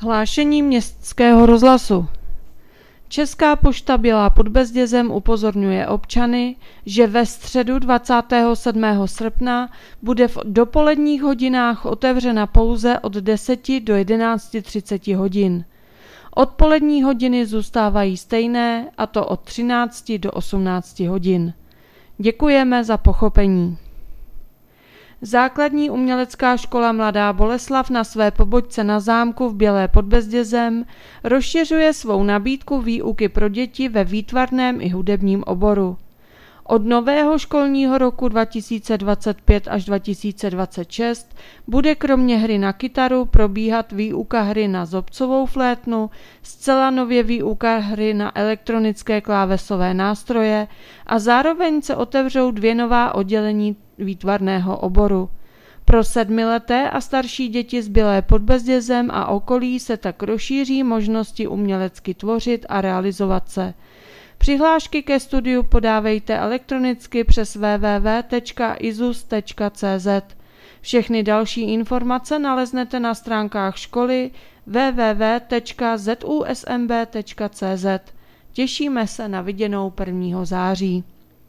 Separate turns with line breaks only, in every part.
Hlášení Městského rozhlasu. Česká pošta Bělá pod Bezdězem upozorňuje občany, že ve středu 27. srpna bude v dopoledních hodinách otevřena pouze od 10 do 11:30 hodin. Odpolední hodiny zůstávají stejné, a to od 13 do 18 hodin. Děkujeme za pochopení. Základní umělecká škola Mladá Boleslav na své pobočce na zámku v Bělé pod Bezdězem rozšiřuje svou nabídku výuky pro děti ve výtvarném i hudebním oboru. Od nového školního roku 2025 až 2026 bude kromě hry na kytaru probíhat výuka hry na zobcovou flétnu, zcela nově výuka hry na elektronické klávesové nástroje a zároveň se otevřou 2 nová oddělení výtvarného oboru. Pro 7leté a starší děti z Bělé pod Bezdězem a okolí se tak rozšíří možnosti umělecky tvořit a realizovat se. Přihlášky ke studiu podávejte elektronicky přes www.izus.cz. Všechny další informace naleznete na stránkách školy www.zusmb.cz. Těšíme se na viděnou 1. září.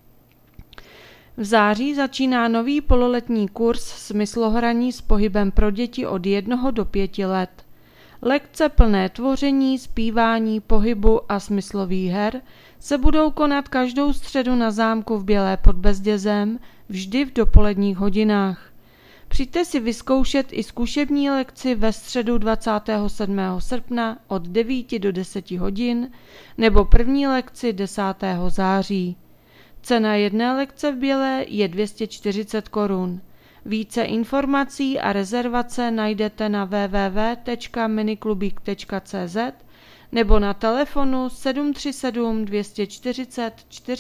V září začíná nový pololetní kurz smyslohraní s pohybem pro děti od 1 do 5 let. Lekce plné tvoření, zpívání, pohybu a smyslových her se budou konat každou středu na zámku v Bělé pod Bezdězem, vždy v dopoledních hodinách. Přijďte si vyzkoušet i zkušební lekci ve středu 27. srpna od 9 do 10 hodin nebo první lekci 10. září. Cena jedné lekce v Bělé je 240 korun. Více informací a rezervace najdete na www.miniklubík.cz nebo na telefonu 737 240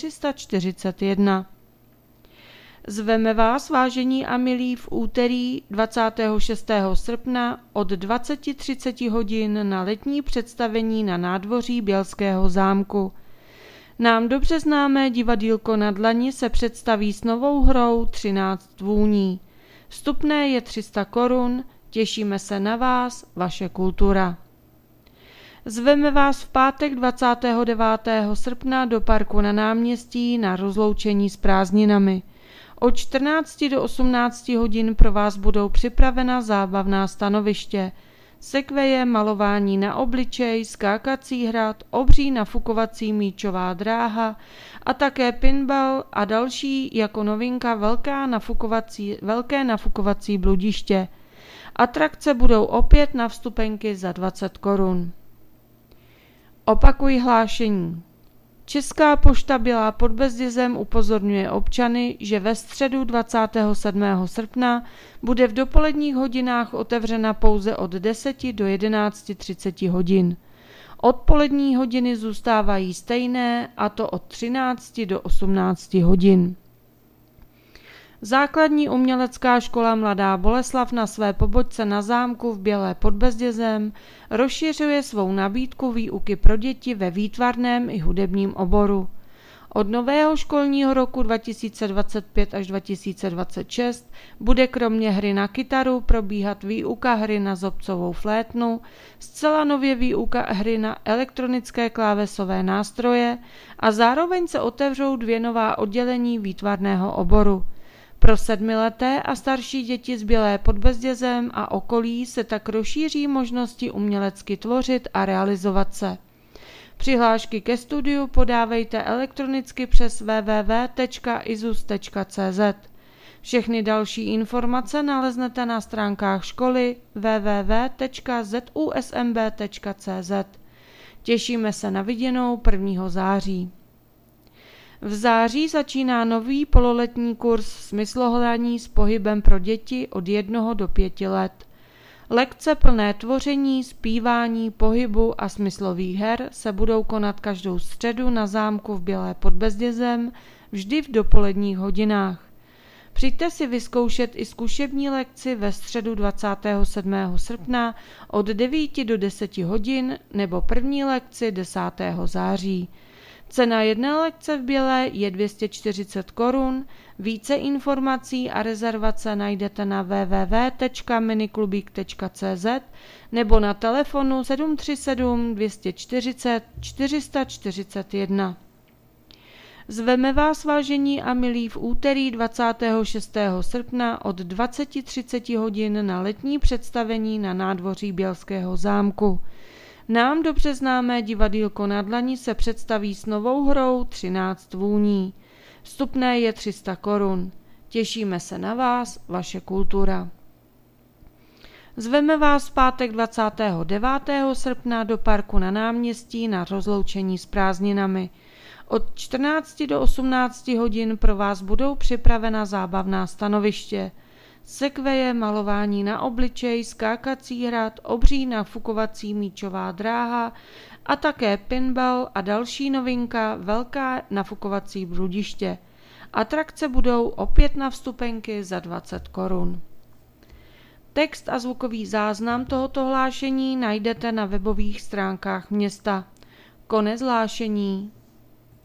441. Zveme vás, vážení a milí, v úterý 26. srpna od 20:30 hodin na letní představení na nádvoří Bělského zámku. Nám dobře známé divadýlko Na dlani se představí s novou hrou 13 vůní. Vstupné je 300 korun, těšíme se na vás, vaše kultura. Zveme vás v pátek 29. srpna do parku na náměstí na rozloučení s prázdninami. Od 14 do 18 hodin pro vás budou připravena zábavná stanoviště, sekveje, malování na obličej, skákací hrad, obří nafukovací míčová dráha a také pinball a další jako novinka velké nafukovací bludiště. Atrakce budou opět na vstupenky za 20 korun. Opakuji hlášení. Česká pošta Bělá pod Bezdězem upozorňuje občany, že ve středu 27. srpna bude v dopoledních hodinách otevřena pouze od 10 do 11:30 hodin. Odpolední hodiny zůstávají stejné, a to od 13 do 18 hodin. Základní umělecká škola Mladá Boleslav na své pobočce na zámku v Bělé pod Bezdězem rozšiřuje svou nabídku výuky pro děti ve výtvarném i hudebním oboru. Od nového školního roku 2025 až 2026 bude kromě hry na kytaru probíhat výuka hry na zobcovou flétnu, zcela nově výuka hry na elektronické klávesové nástroje a zároveň se otevřou 2 nová oddělení výtvarného oboru. Pro 7leté a starší děti z Bělé pod Bezdězem a okolí se tak rozšíří možnosti umělecky tvořit a realizovat se. Přihlášky ke studiu podávejte elektronicky přes www.izus.cz. Všechny další informace naleznete na stránkách školy www.zusmb.cz. Těšíme se na viděnou 1. září. V září začíná nový pololetní kurz smyslohraní s pohybem pro děti od 1 do 5 let. Lekce plné tvoření, zpívání, pohybu a smyslových her se budou konat každou středu na zámku v Bělé pod Bezdězem, vždy v dopoledních hodinách. Přijďte si vyzkoušet i zkušební lekci ve středu 27. srpna od 9 do 10 hodin nebo první lekci 10. září. Cena jedné lekce v Bělé je 240 korun. Více informací a rezervace najdete na www.miniklubík.cz nebo na telefonu 737 240 441. Zveme vás, vážení a milí, v úterý 26. srpna od 20:30 hodin na letní představení na nádvoří Bělského zámku. Nám dobře známé divadýlko Na dlani se představí s novou hrou 13 vůní. Vstupné je 300 korun. Těšíme se na vás, vaše kultura. Zveme vás v pátek 29. srpna do parku Na náměstí na rozloučení s prázdninami. Od 14 do 18 hodin pro vás budou připravena zábavná stanoviště. Sekveje, malování na obličej, skákací hrad, obří nafukovací míčová dráha a také pinball a další novinka, velká nafukovací bludiště. Atrakce budou opět na vstupenky za 20 korun. Text a zvukový záznam tohoto hlášení najdete na webových stránkách města. Konec hlášení.